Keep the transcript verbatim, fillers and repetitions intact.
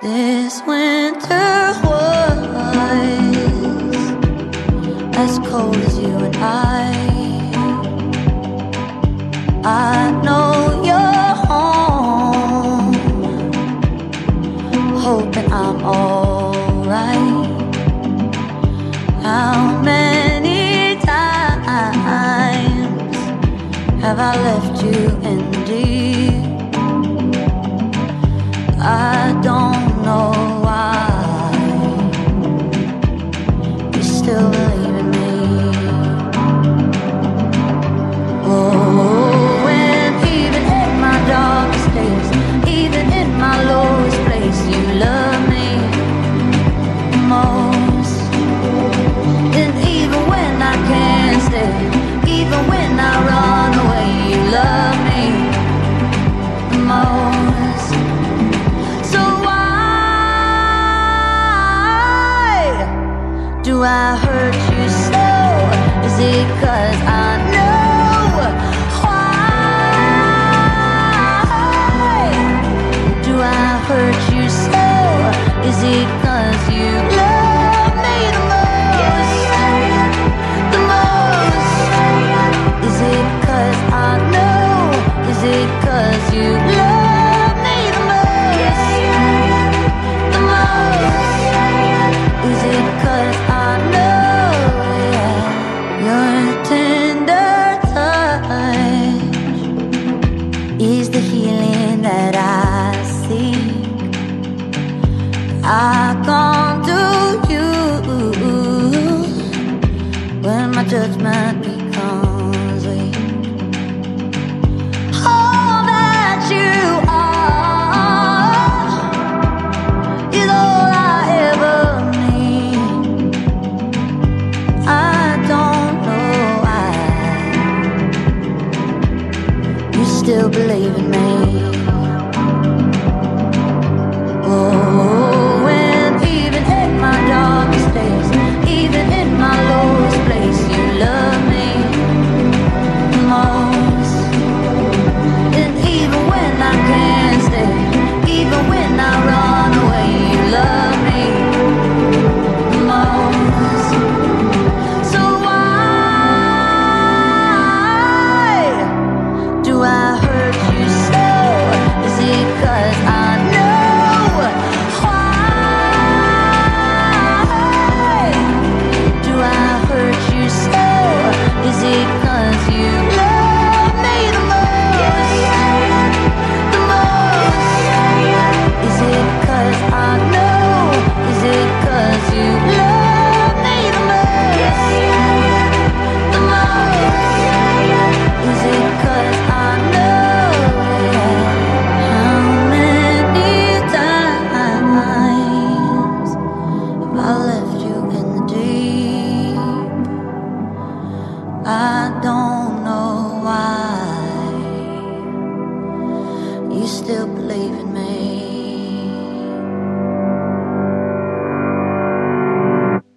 This winter was as cold as you and I. I know you're home, hoping I'm alright. How many times have I left you in deep? I don't know why you still believe in me. Oh, and even in my darkest days, even in my lowest place, you love me most. And even when I can't stay, even when I run away, you love me most. Do I hurt you so? Is it 'cause I know why? Do I hurt you so? Is it 'cause you love me the most? The most? Is it 'cause I know? Is it 'cause you love me the most? The most? Is it 'cause I know, yeah, your tender touch is the healing that I seek. I come to you when my judgment becomes weak. All that you are is all I ever need. I don't know why you still believe in me.